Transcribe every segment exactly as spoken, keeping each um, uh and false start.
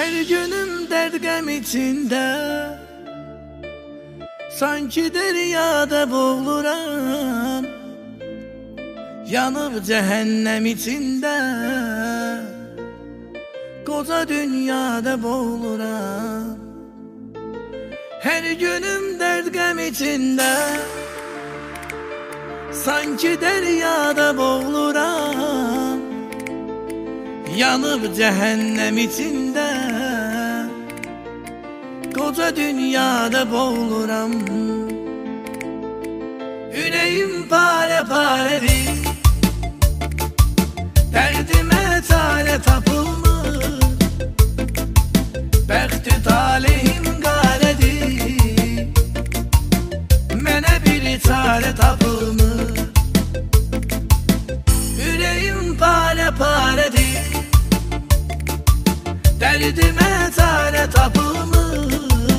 Her günüm dert gəm içində, sanki deryada boğuluram. Yanıb cəhənnəm içində, koca dünyada boğuluram. Her günüm dert gəm içində, sanki deryada boğuluram. Yanıb cəhənnəm içində, koca dünyada boğuluram. Ürəyim pare paredir, dərdimə çarə tapılmır. Bəxti talihim qalədir, mənə bir çarə tapılmır. Ürəyim pare paredir, dərdimə çarə tapılmır.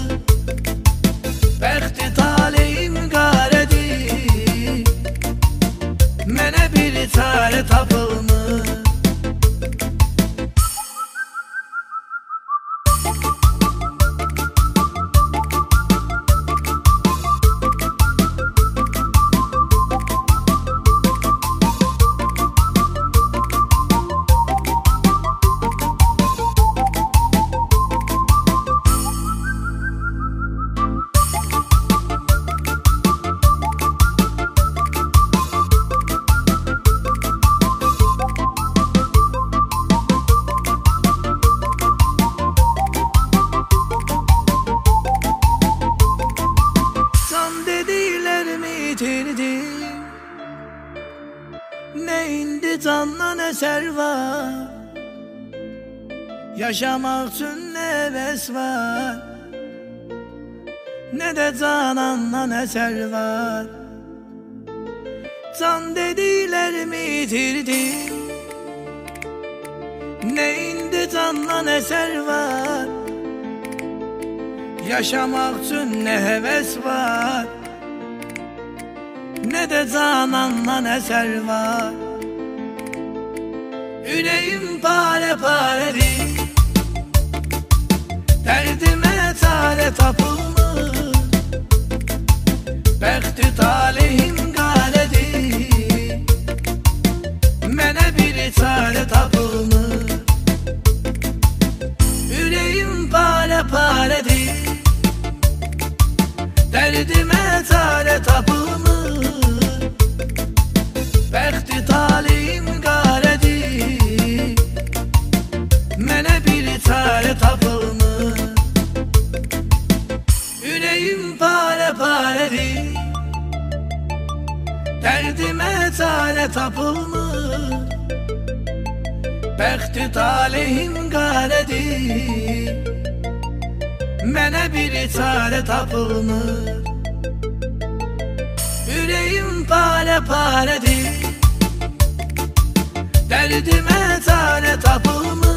Bəxti talihim qalədir, mənə bir çarə tapılmır. Yitirdim, ne indi candan eser var. Yaşamak üçün ne heves var, ne de canandan eser var. Can dediklerimi yitirdim, ne indi candan eser var. Yaşamak üçün ne heves var, ne de canandan eser var. Ürəyim pare paredir, dərdimə çarə tapılmır. Bəxti talihim qalədir, mənə bir çarə tapılmır. Ürəyim pare paredir, dərdimə çarə tapılmır. Bəxti talihim qalədir, mənə bir çarə tapılmır. Ürəyim pare paredir, dərdimə çarə tapılmır. Bəxti talihim qalədir, mənə bir çarə tapılmır. Ürəyim pare paredir, dərdimə çarə tapılmır.